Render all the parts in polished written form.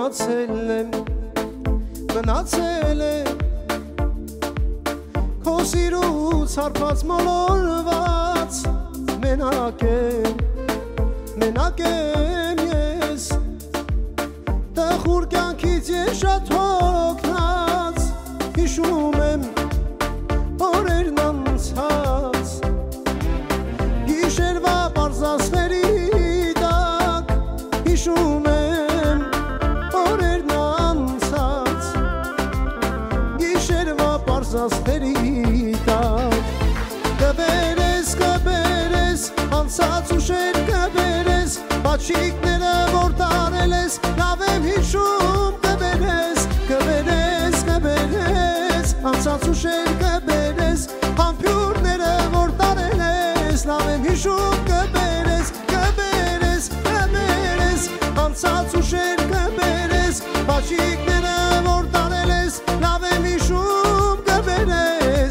մնացել եմ Քո սիրուց հարբած մոլորված Մենակ եմ ես Տխուր կյանքից ես շատ հոգնած Հիշում եմ օրերն անցած Գիշերվա պարզասների տակ Հիշում եմ օրերն անցած Գիշերվա պարզասների տակ Կբերես, անցած ուշեր կբերես Բաչիկները որ տարել ես, լավ եմ հիշում Կբերես, անցած ուշեր կբերես Համբյուրները որ տարել ես, լավ եմ հիշում Կբերես, անցած ուշեր կբերես Բաչիկները որ տարել ես, լավ եմ հիշում Կբերես,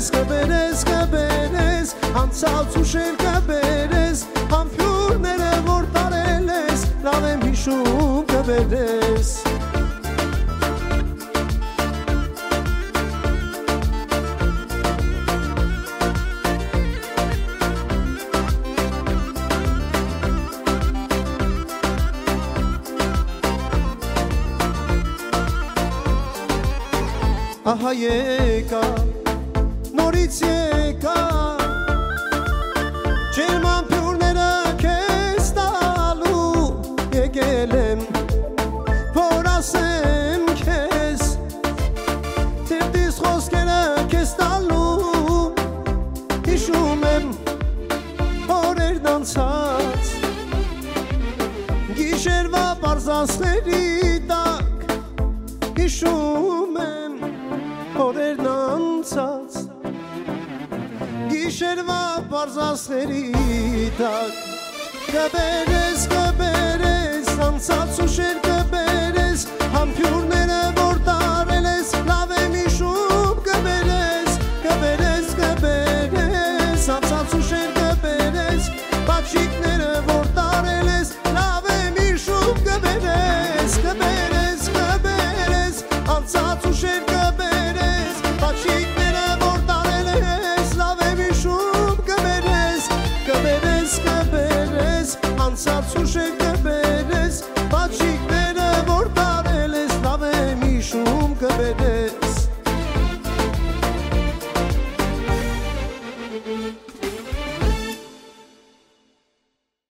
անցած ուշեր կբերես Համբյուրները որ տարել ես, լավ եմ հիշում Կբերես Ահա եկա, նորից եկա Ջերմ ամփյուրները քեզ տալու Եկել եմ, որ ասեմ քեզ Թերթիս խոսքերը քեզ տալու Հիշում եմ օրերն անցած Գիշերվա պարզասների տակ Հիշում եմ օրերն անցած Գիշերվա պարզասների տակ Կբերես, անցած ուշեր կբերես Համբյուրները որ տարել ես, լավ եմ հիշում Կբերես, անցած ուշեր կբերես Բաչիկները որ տարել ես, լավ եմ հիշում Կբերես, անցած ուշեր կբերես Բաչիկները որ տարել ես, լավ եմ հիշում Կբերես, անցած ուշեր կբերես Բաչիկները որ տարել ես, լավ եմ հիշում Կբերես